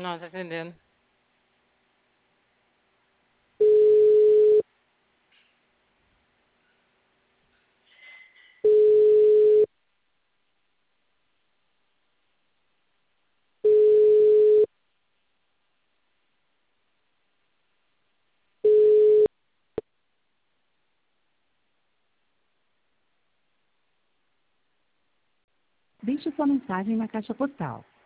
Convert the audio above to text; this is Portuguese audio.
Não, tá atendendo. Deixe sua mensagem na caixa postal.